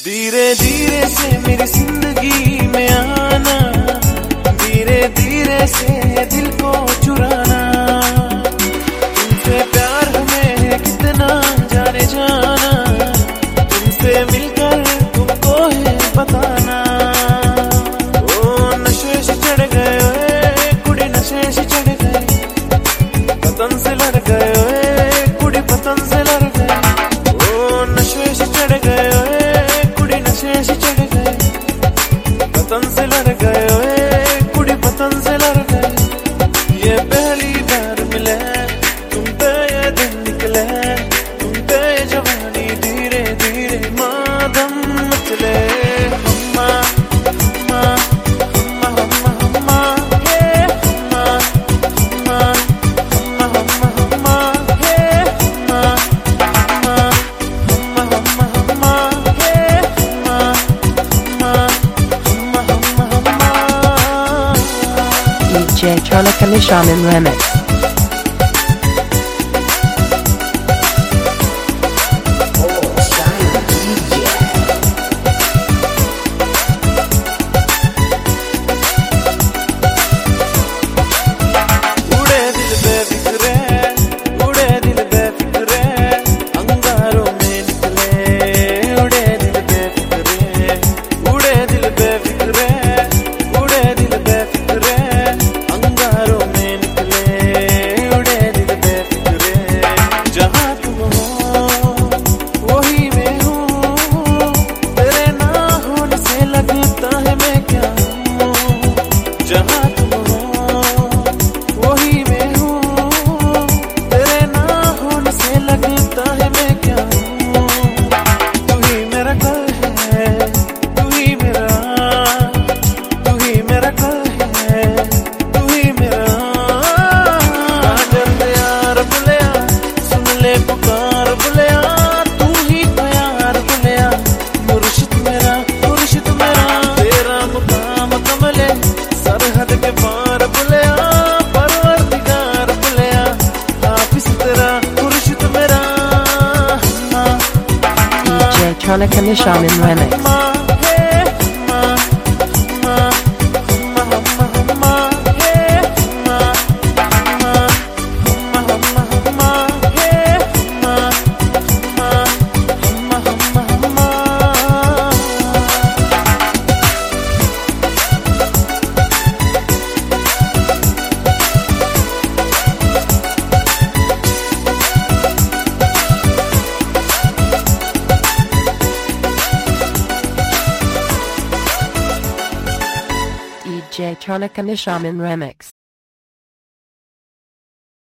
धीरे धीरे से मेरी जिंदगी में आना, धीरे धीरे से दिल को चुराना। तुमसे प्यार हमें कितना जाने जाना, तुमसे मिलकर तुमको है बताना। ओ नशे से चढ़ गए कुड़ी, नशे से चढ़ गए, पतन से लड़ गए कुड़ी, पतन से लड़ गए। ओ नशे से चढ़ गए कुड़ी, नशे से चढ़ गए, पतन से लड़ गए कुड़ी, पतन से लड़ गए। ये पहली बार मिले तुम पे ये दिन निकले, तुम पे जवानी धीरे धीरे मादम मचले। हम्मा हम्मा हम्मा हम्मा हम्मा ये हम्मा हम्मा हम्मा हम्मा हम्मा ये हम्मा हम्मा हम्मा हम्मा हम्मा ये हम्मा हम्मा हम्मा हम्मा हम्मा। DJ Tronica Nishamin Remix. Tronica Nishamin Remix. DJ Tronica Nishamin Remix.